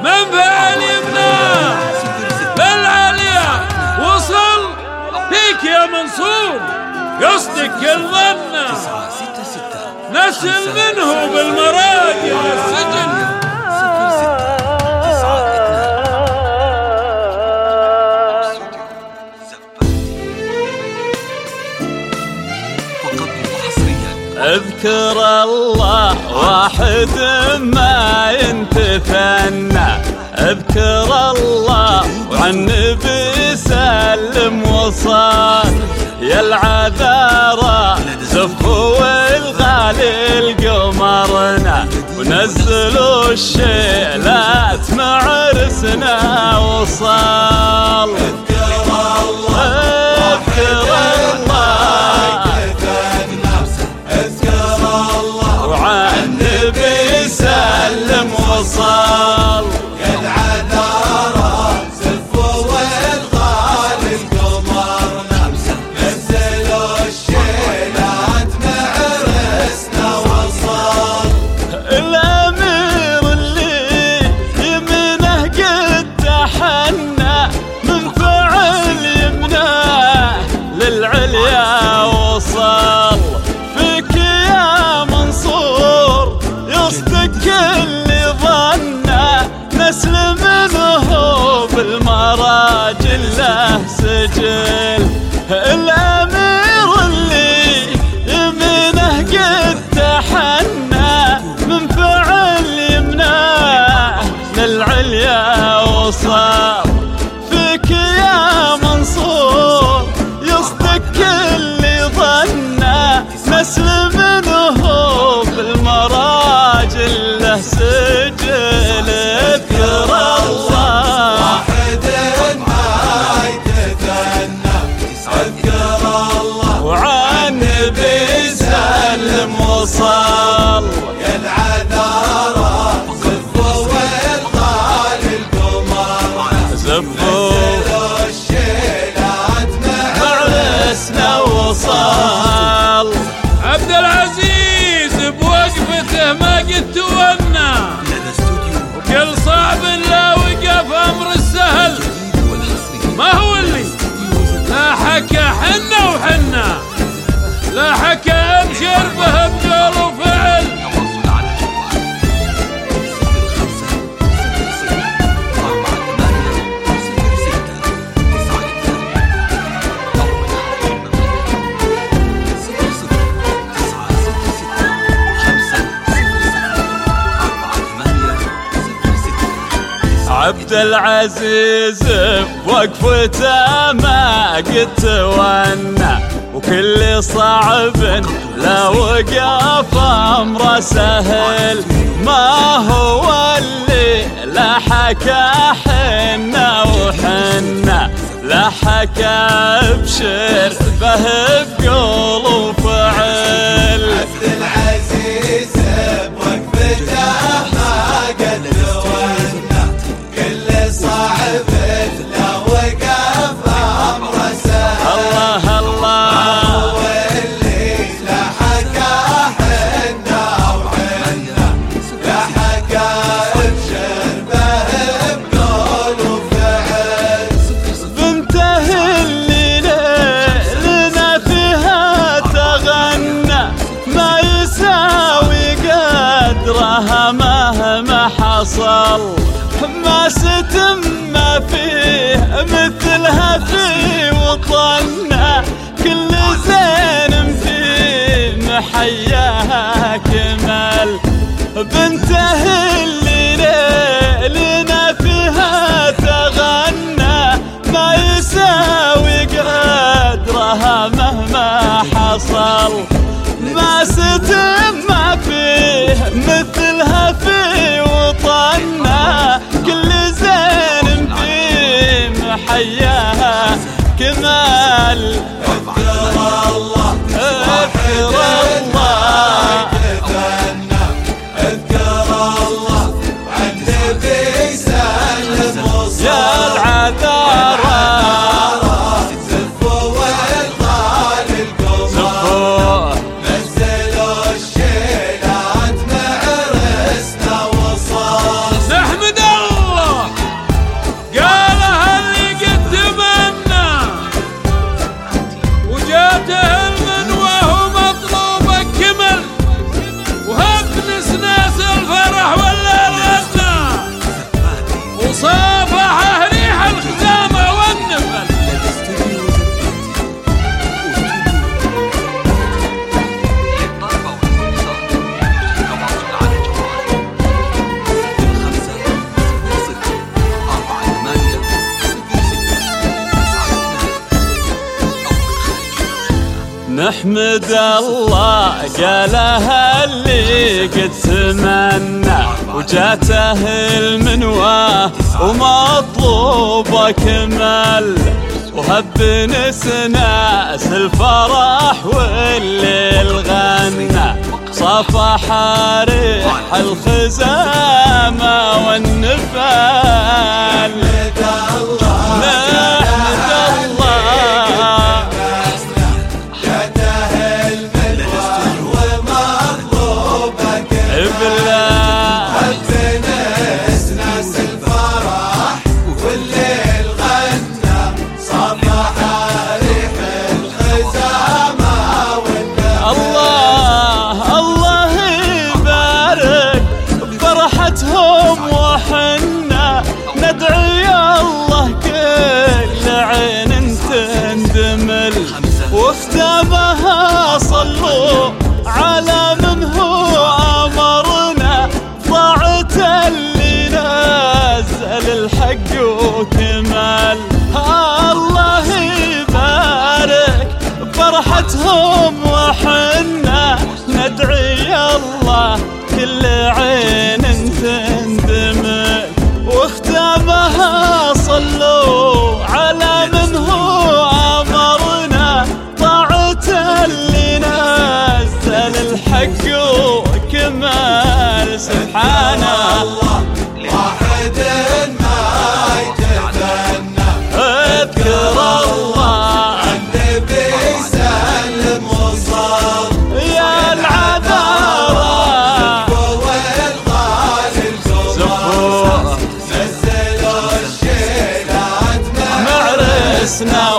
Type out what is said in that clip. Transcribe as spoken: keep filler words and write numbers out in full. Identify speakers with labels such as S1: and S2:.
S1: من فعل يمنى بالعالية وصل فيك يا منصور قصدك كل ظنه نسل منه بالمراجع السجن.
S2: اذكر الله واحد ما ينتثنى، اذكر الله وعن النبي سلم وصال. يا العذارى زفوا والغالي القمرنا ونزلوا الشيلات مع عرسنا وصال. اذكر الله اذكر الله وعن النبي سلم وصال.
S3: يا العذارى زفوا والغالي القمرنا نزلوا الشيلات مع عرسنا وصال.
S2: الأمير اللي يمنه قد تحنى من فعل يمناه للعليا وصال. فيك يا منصور يصدق اللي ظنه نسل منه بالمراجل له سجل. الأمير اللي يمنه قد تحنى من فعل يمناه للعليا وصال. فيك يا منصور يصدق اللي ظنه نسل منه بالمراجل له سجل. اذكر الله
S3: واحد ما يتثنى اذكر الله
S2: وعن النبي سلم وصال.
S3: يا العذارى زفوا والغالي القمرنا
S2: زفوا
S3: نزلوا الشيلات مع
S2: عرسنا وصال.
S1: عبد العزيز بوقفته ما قد تونى وكل صعب لا وقف امر السهل. ما هو اللي لا حكى حنا وحنا لا حكى ابشر به بقول وفعل.
S2: عبد العزيز بوقفته ما قد تونى وكل صعب لا وقف امره سهل. ما هو اللي لا حكى حنا وحنا لا حكى ابشر به بقول وفعل.
S3: عبد العزيز بوقفته ما قد تونى كل صعب لا وقف امره سهل.
S2: الله الله
S3: هو اللي لا حكى حنا وحنا لا حكى ابشر به بقول وفعل.
S2: بنته اللي لنا فيها تغنى ما يساوي قدرها مهما حصل. ما ستم فيه مثلها في وطننا كل زين فيه محياها كمال. بنته اللي لنا فيها تغنى ما يساوي قدرها مهما حصل. ما ستم فيه مثلها في وطننا كل زين فيه محياها كمال.
S3: اذكر الله
S2: اذكر الله
S3: اذكر الله وعن النبي سلم وصال.
S2: يا العذارى
S3: زفوا والغالي القمر نزلوا الشيلات مع عرسنا وصال.
S1: نحمد الله
S2: نحمد الله قالها اللي قد تمنى وجاته المنوى ومطلوبه كمل وهب نسناس الفرح والليل غنى صفح ريح الخزامة والنفال. نحمد الله نحمد الله
S3: جاته المنوى ومطلوبه كمل هب نسناس الفرح والليل غنى صفح ريح الخزامة والنفال.
S2: الله الله يبارك بفرحتهم وحنا ندعي الله كل عين تندمل وختامها صلوا على من هو أمرنا ضاعت اللي نزل الحق وكمل. الله يبارك بفرحتهم وحنا ندعي الله كل عين تندمل واختامها صلوا على من هو أمرنا طاعة اللي نزل الحق وكمل. سبحان الله
S3: واحد ما يتفنى
S2: اذكر الله
S3: النبي سلم وصل
S2: يا العذارى
S3: والغالي الجبار نزلوا الشيلات
S2: معرسنا